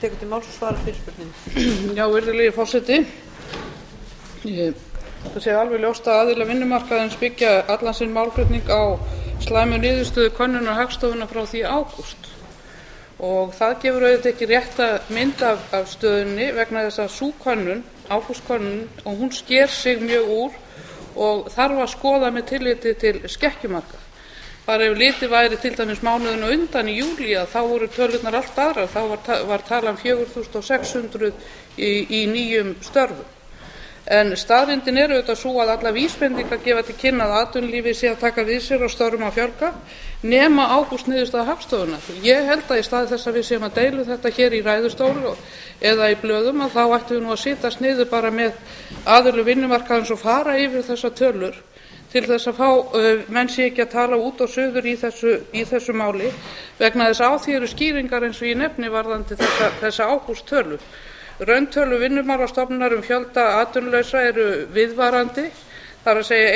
Virðulegi forseti. Það sé alveg ljóst að aðilar vinnumarkaðarins byggja allan sinn málflutning á slæmu niðurstöðu könnunar Hagstofunnar frá því í ágúst. Og það gefur auðvitað ekki rétta mynd af stöðunni vegna þess að sú könnun, ágústkönnun, og hún sker sig mjög úr og þarf að skoða með tilliti til skekkjumarka. Bara ef litið væri til dæmis mánuðinn á undan í júlí að þá voru tölurnar allt aðrar, þá var talan 4.600 í nýjum störfum. En staðreyndin er auðvitað sú að allar vísbendingar gefa til kynna að atvinnulífið sé að taka við sér og störfum að fjölga nema ágústniðurstaða Hagstofunnar. Ég held að í stað þess að við séum að deila þetta hér í ræðustól eða í blöðum að þá ættum við nú að sitjast niður bara með aðilum vinnumarkaðarins og fara yfir þessar tölur til þess að menn sé ekki að tala út og suður í þessu máli vegna þess að á því eru skýringar eins og ég nefni varðandi þessa ágústtölu. Rauntölu Vinnumálastofnunar fjölda atvinnulausra eru viðvarandi, það er að segja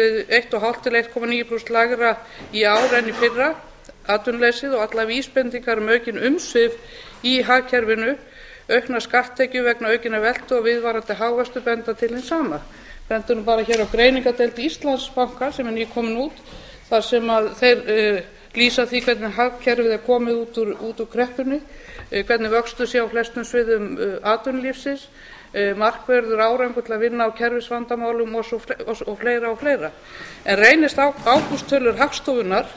1,5 til 1,9% lægra í ár en í fyrra atvinnuleysið og allar vísbendingar aukin umsvif í hagkerfinu, aukna skatttekjur vegna aukinnar veltu og viðvarandi hagvöxtur benda til hins sama. Bentum bara hér á greiningardeild Íslandsbanka sem er nýkomin út þar sem að þeir lýsa því hvernig hagkerfið er komið út úr kreppunni, hvernig vöxtur sé á flestum sviðum atvinnulífsins, markverður árangur til að vinna á kerfisvandamálum og fleira og fleira. En reynist ágústtölur Hagstofunnar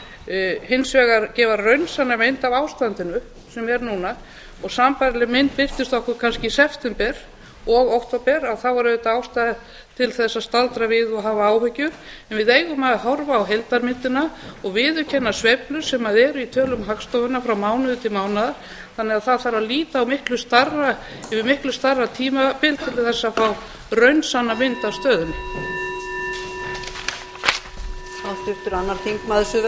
hins vegar gefa raunsanna mynd af ástandinu sem er núna og sambærileg mynd birtist okkur kannski í september og október að þá er auðvitað ástæða til þess að staldra við og hafa áhyggjur en við eigum að horfa á heildarmyndina og viðurkenna sveiflur sem eru í tölum Hagstofunnar frá mánuði til mánaðar þannig að það þarf að líta á yfir miklu stærra tímabil til þess að fá raunsanna mynd af stöðunni.